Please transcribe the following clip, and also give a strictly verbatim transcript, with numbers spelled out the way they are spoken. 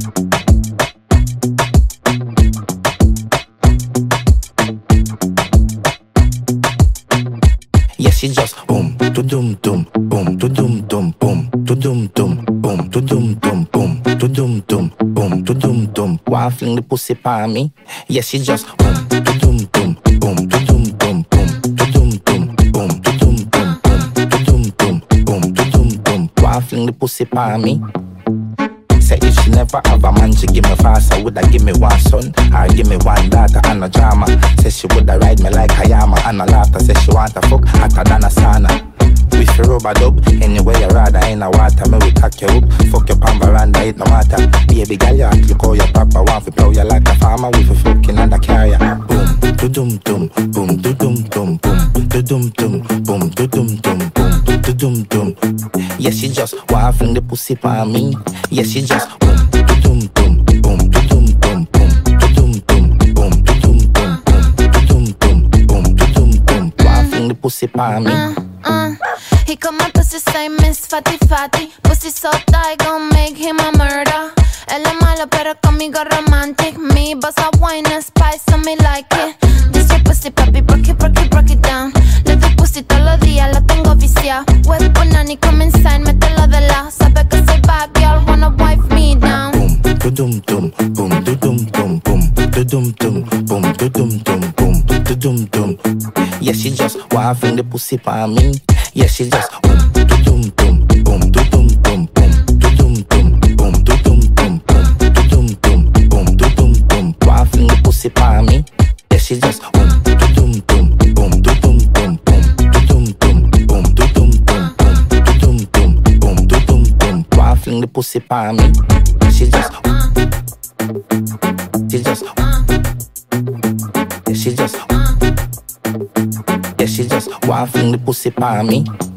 Yeah, she just boom, to dum dum, boom, to dum dum, boom, to dum dum, boom, to dum dum, boom, to dum dum, boom, to dum dum. Wanna fling the pussy pa me? Yeah, she just boom, to dum dum, boom, to dum dum, boom, to dum dum, boom, to dum dum, boom, to dum dum, boom, to dum dum. Wanna fling the pussy pa me? Say if she never have a man, she give me fast. I woulda give me one son, or give me one daughter and a drama. Say she woulda ride me like Hayama and a laughter. Say she want a fuck hotter than a sauna. We fi rubber dub, anyway you rather in a water. Me we cock you up, fuck your pan veranda, it no matter. Baby girl, you act look how your papa want fi plow you like a farmer. We fi fucking under carrier. Boom, do dum dum, boom, do dum dum, boom, do dum dum, boom, do dum dum, boom, do dum dum. Yeah, she just wanna fling the pussy pa me. Yeah, she just boom, do dum dum, boom, do dum dum, boom, do dum dum, boom, do dum dum, boom, do dum dum, boom, do dum dum. Wanna fling the pussy pa me. Uh, uh. He come up pussy say Miss Fatty Fatty. Pussy so tight gon' make him a murder. Él es malo pero conmigo romantic. Me boss a wine and spice so me like it. This your pussy papi, break it, break it, break it down. Le doy pussy todos los días, lo tengo viciado. Web punani, come inside, mételo de lado. Sabe que soy bad girl, wanna wife me down. Boom, do dum dum, boom, do dum dum, boom, do dum dum, boom, do dum dum, boom, do dum dum. Yeah, she just wanna fling the pussy pa me. Yeah, she just boom, do dum dum, boom, do dum dum, boom, do dum dum, boom, do dum dum, boom, do dum dum, boom, do dum dum. Wanna fling the pussy pa me. Yeah, she just boom, do dum dum, boom, do dum dum, boom, do dum dum, boom, do dum dum, boom, do dum dum, boom, do dum dum. Wanna fling the pussy pa me. She just, she just, yeah, she just, yeah, she just wanna fling the pussy pa me.